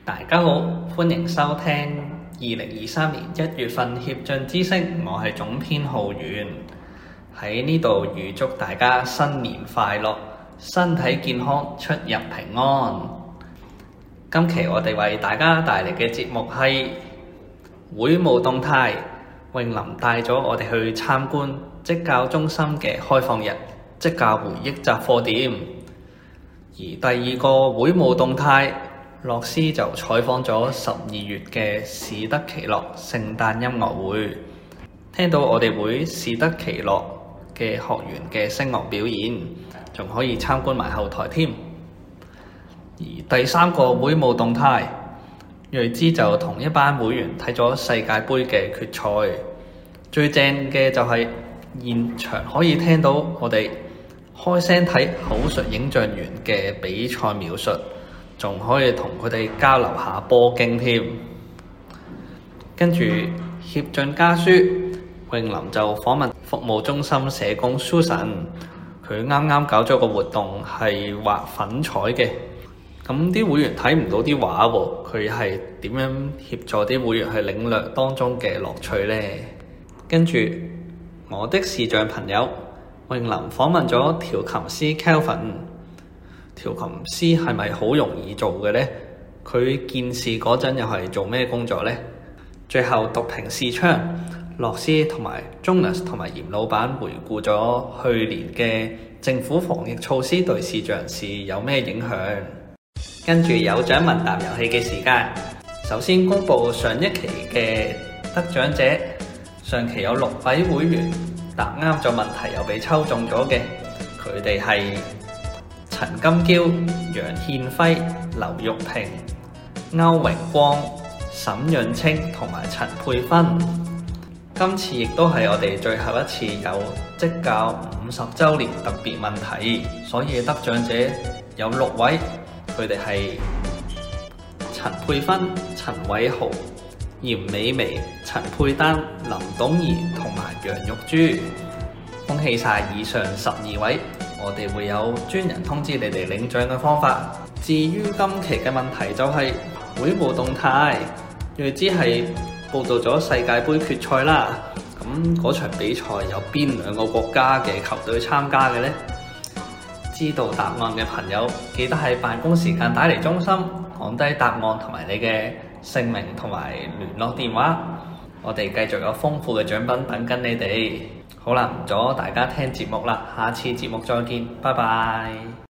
大家好，歡迎收聽2023年1月份協進知識，我係總編浩源。喺呢度預祝大家新年快樂，身體健康，出入平安。今期我哋為大家帶嚟嘅節目係會務動態，詠琳帶咗我哋去參觀職教中心嘅開放日職教回憶雜貨店。而第二個會務動態，樂師就採訪咗12月嘅士得其樂聖誕音樂會，聽到我哋會士得其樂嘅學員嘅聲樂表演，仲可以參觀埋後台添。而第三個會務動態，睿之就同一班會員睇咗世界盃嘅決賽，最正嘅就係現場可以聽到我哋開聲睇口述影像員嘅比賽描述，仲可以同佢哋交流下波經添。跟住協進家書，詠琳就訪問服務中心社工 Susan， 佢啱啱搞咗個活動係畫粉彩嘅。咁啲會員睇唔到啲畫喎，佢係點樣協助啲會員去領略當中嘅樂趣呢？跟住我的視障朋友，詠琳訪問咗調琴師 Kelvin。調琴師係咪好容易做嘅呢？佢見事嗰陣又係做咩工作呢？最後讀評視窗，樂師同埋 Jonas 同埋嚴老闆回顧咗去年嘅政府防疫措施對視障人士有咩影響。跟住有獎問答遊戲嘅時間，首先公佈上一期嘅得獎者。上期有6位會員答啱咗問題又被抽中咗嘅，佢哋係陳金嬌、楊憲輝、劉玉萍、歐榮光、沈潤清同埋陳佩芬。今次亦都係我哋最後一次有職教50週年特別問題，所以得獎者有6位，佢哋係陳佩芬、陳偉豪、嚴美薇、陳佩丹、林董儀同埋楊玉珠。恭喜晒以上12位，我哋會有專人通知你哋領獎嘅方法。至於今期嘅問題就係會務動態，睿之係報道咗世界盃決賽啦。咁嗰場比賽有邊2個國家嘅球隊參加嘅呢？知道答案嘅朋友，記得喺辦公時間打嚟中心，講低答案同埋你嘅姓名同埋聯絡電話。我哋繼續有豐富嘅獎品等緊你哋。好啦，唔阻大家聽節目啦，下次節目再見，拜拜。